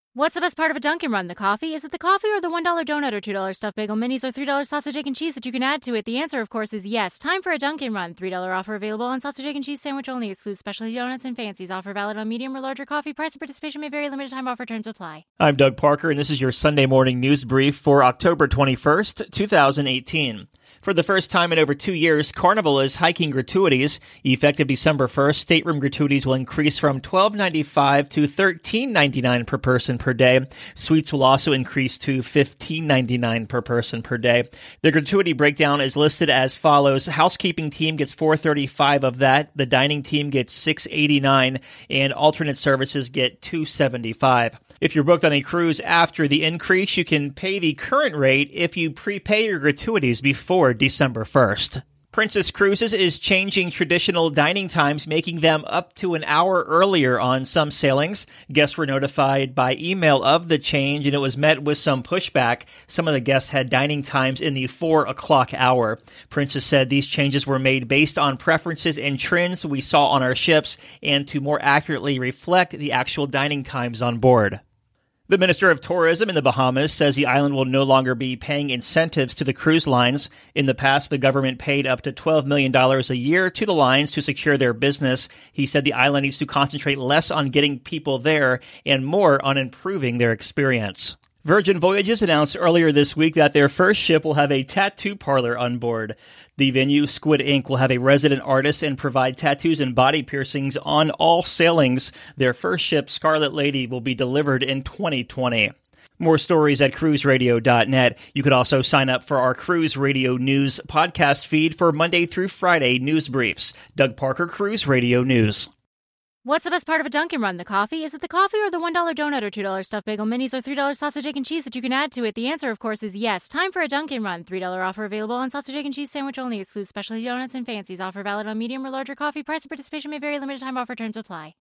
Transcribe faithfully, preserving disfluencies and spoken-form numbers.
What's the best part of a Dunkin' Run? The coffee? Is it the coffee or the one dollar donut or two dollar stuffed bagel minis or three dollar sausage, egg, and cheese that you can add to it? The answer, of course, is yes. Time for a Dunkin' Run. three dollar offer available on sausage, egg, and cheese sandwich only. Excludes specialty donuts and fancies. Offer valid on medium or larger coffee. Price and participation may vary. Limited time offer. Terms apply. I'm Doug Parker, and this is your Sunday morning news brief for October twenty-first, twenty eighteen. For the first time in over two years, Carnival is hiking gratuities. Effective December first, stateroom gratuities will increase from twelve ninety-five to thirteen ninety-nine per person per day. Suites will also increase to fifteen ninety-nine per person per day. The gratuity breakdown is listed as follows. Housekeeping team gets four thirty-five of that. The dining team gets six eighty-nine, and alternate services get two seventy-five. If you're booked on a cruise after the increase, you can pay the current rate if you prepay your gratuities before December first. Princess Cruises is changing traditional dining times, making them up to an hour earlier on some sailings. Guests were notified by email of the change, and it was met with some pushback. Some of the guests had dining times in the four o'clock hour. Princess said these changes were made based on preferences and trends we saw on our ships and to more accurately reflect the actual dining times on board. The Minister of Tourism in the Bahamas says the island will no longer be paying incentives to the cruise lines. In the past, the government paid up to twelve million dollars a year to the lines to secure their business. He said the island needs to concentrate less on getting people there and more on improving their experience. Virgin Voyages announced earlier this week that their first ship will have a tattoo parlor on board. The venue, Squid Ink, will have a resident artist and provide tattoos and body piercings on all sailings. Their first ship, Scarlet Lady, will be delivered in twenty twenty. More stories at cruise radio dot net. You could also sign up for our Cruise Radio News podcast feed for Monday through Friday news briefs. Doug Parker, Cruise Radio News. What's the best part of a Dunkin' Run? The coffee? Is it the coffee or the one dollar donut or two dollar stuffed bagel minis or three dollar sausage, egg, and cheese that you can add to it? The answer, of course, is yes. Time for a Dunkin' Run. three dollar offer available on sausage, egg, and cheese sandwich only. Excludes specialty donuts and fancies. Offer valid on medium or larger coffee. Price and participation may vary. Limited time offer. Terms apply.